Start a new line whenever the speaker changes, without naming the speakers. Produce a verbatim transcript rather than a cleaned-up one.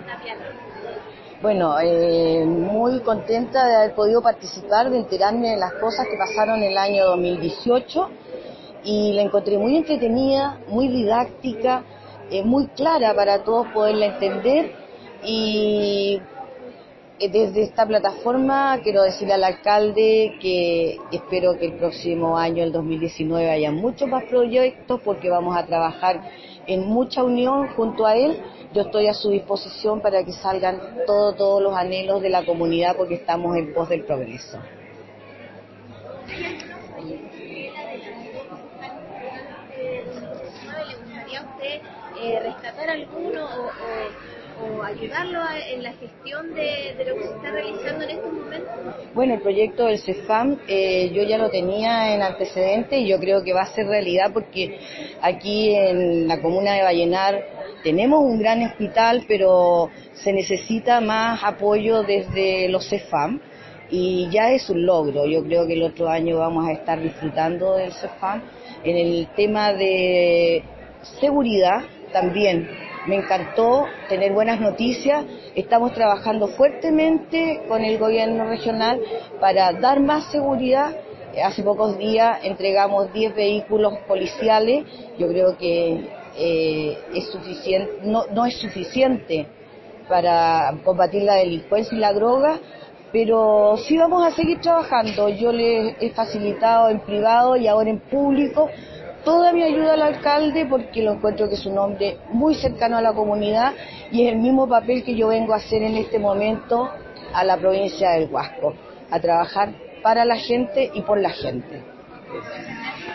Bueno, eh, muy contenta de haber podido participar, de enterarme de las cosas que pasaron en el año dos mil dieciocho y la encontré muy entretenida, muy didáctica, eh, muy clara para todos poderla entender y desde esta plataforma quiero decirle al alcalde que espero que el próximo año, el dos mil diecinueve, haya muchos más proyectos porque vamos a trabajar en mucha unión junto a él. Yo estoy a su disposición para que salgan todo, todos los anhelos de la comunidad porque estamos en pos del progreso.
¿Le gustaría a usted eh, rescatar alguno o, o, o ayudarlo a, en la gestión de, de lo que se está realizando en estos momentos?
Bueno, el proyecto del CEFAM eh, yo ya lo tenía en antecedente y yo creo que va a ser realidad porque aquí en la comuna de Vallenar tenemos un gran hospital, pero se necesita más apoyo desde los CEFAM y ya es un logro. Yo creo que el otro año vamos a estar disfrutando del CEFAM. En el tema de seguridad también me encantó tener buenas noticias. Estamos trabajando fuertemente con el gobierno regional para dar más seguridad. Hace pocos días entregamos diez vehículos policiales. Yo creo que eh, es suficiente, no, no es suficiente para combatir la delincuencia y la droga, pero sí vamos a seguir trabajando. Yo les he facilitado en privado y ahora en público toda mi ayuda al alcalde porque lo encuentro que es un hombre muy cercano a la comunidad y es el mismo papel que yo vengo a hacer en este momento a la provincia del Huasco, a trabajar para la gente y por la gente.